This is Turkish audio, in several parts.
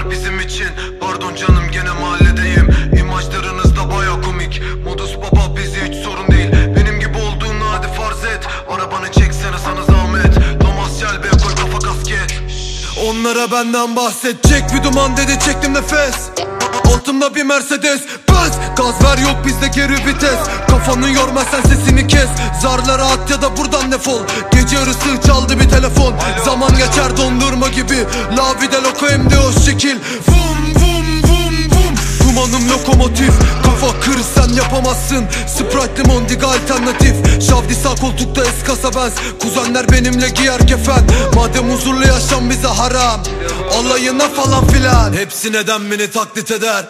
bunlar bizim için. Pardon canım gene mahalledeyim. İmajlarınız da baya komik. Modus baba bizi hiç sorun değil. Benim gibi olduğunu hadi farz et. Arabanı çeksene sana zahmet. Thomas Shelby koy kafa kasket. Onlara benden bahsedecek bir duman dedi, çektim nefes. Altımda bir Mercedes Benz. Gaz ver yok bizde geri vites. Kafanı yorma sen sesini kes. Zarlara at ya da buradan defol. Gece yarısı çaldı bir telefon. Zaman geçer dondurma gibi. La vida loco hem de o şekil. Vum vum vum vum. Dumanım lokomotif. Kafa kır sen yapamazsın. Sprite Mondiga alternatif. Şavdi sağ koltukta eskasa benz. Kuzenler benimle giyer kefen. Madem huzurlu yaşam bize haram, alayına falan filan. Hepsi neden beni taklit eder.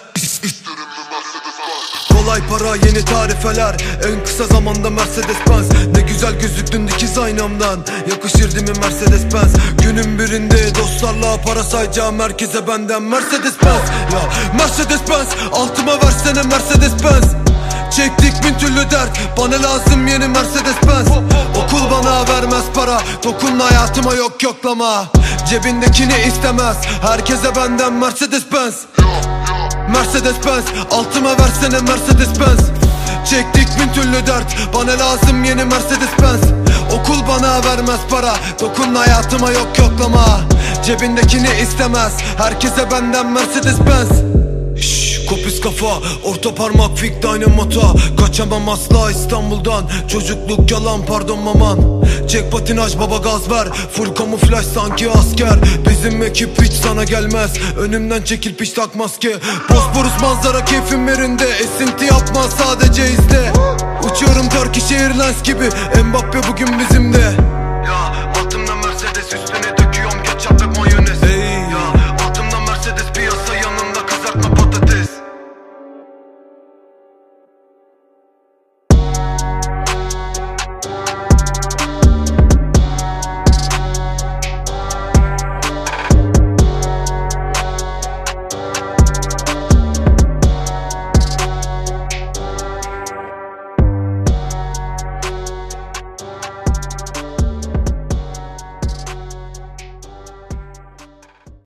Kolay para yeni tarifeler. En kısa zamanda Mercedes Benz. Ne güzel gözüktün dikiz aynamdan. Yakışır değil mi Mercedes Benz? Günün birinde dostlarla para sayacağım herkese benden Mercedes Benz. Ya Mercedes Benz, altıma versene Mercedes Benz. Çektik bin türlü dert, bana lazım yeni Mercedes Benz. Okul bana vermez para, dokunma hayatıma yok yoklama. Cebindekini istemez, herkese benden Mercedes Benz. Mercedes Benz, altıma versene Mercedes Benz. Çektik bin türlü dert, bana lazım yeni Mercedes Benz. Okul bana vermez para, dokunma hayatıma yok yoklama. Cebindekini istemez, herkese benden Mercedes Benz. Kopis kafa, orta parmak fik dynamota. Kaçamam asla İstanbul'dan. Çocukluk yalan pardon maman. Çek patinaj baba gaz ver. Full kamuflaj sanki asker. Bizim ekip hiç sana gelmez. Önümden çekil piş tak maske. Bosporus manzara keyfim yerinde. Esinti yapma sadece izle. Uçuyorum Turkish Airlines gibi. Mbappe bugün bizimde.